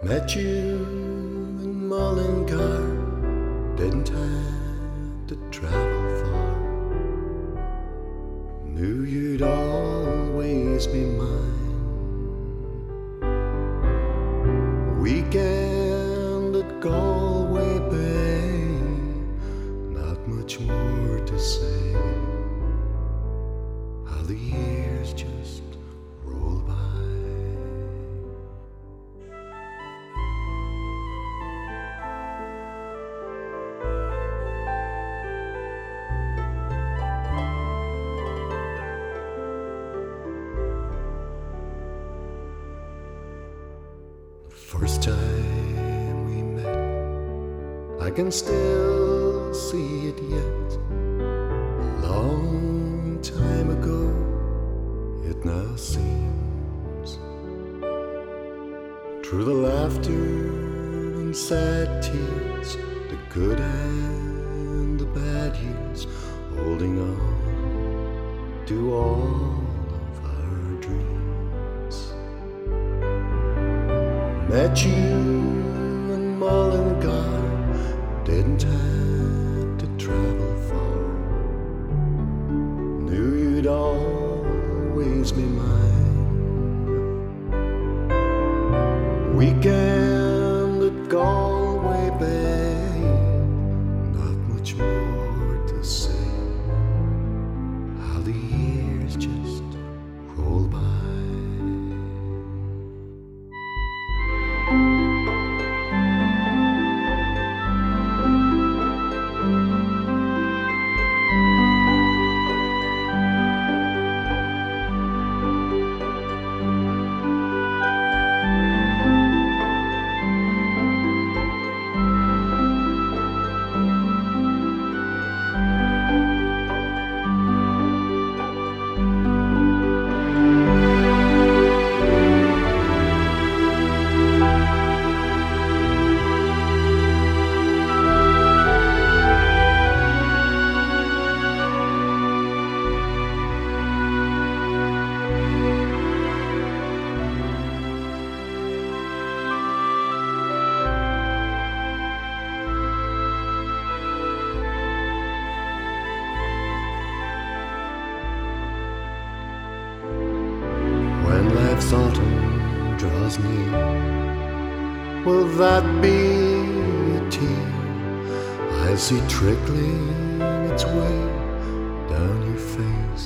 Met you in Mullingar, didn't have to travel far. Knew you'd always be mine. Weekend at Galway Bay, not much more to say. How the years just roll by. First time we met, I can still see it yet. A long time ago, it now seems. Through the laughter and sad tears, the good and the bad years, holding on to all of our dreams. Met you in Mullingar, didn't have to travel far. Knew you'd always be mine. Weekend at Galway Bay, not much more to say. How the years just roll by. When life's autumn draws near, will that be a tear I see trickling its way down your face?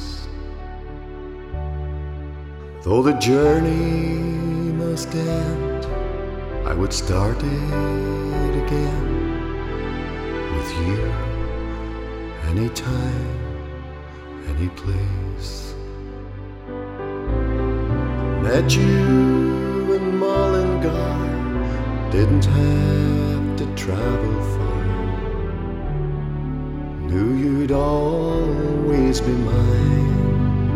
Though the journey must end, I would start it again with you, anytime, any place. Met you in Mullingar, didn't have to travel far. Knew you'd always be mine.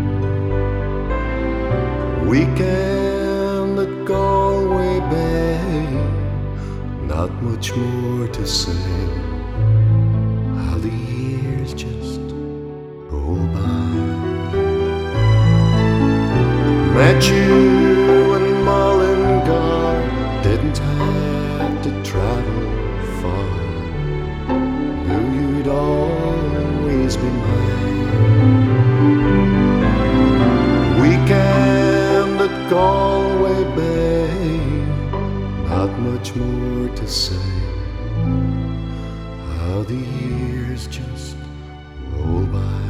Weekend at Galway Bay, not much more to say. How the years just roll by. Met you in Mullingar, didn't have to travel far. Knew you'd always be mine. Weekend at Galway Bay, not much more to say. How the years just roll by.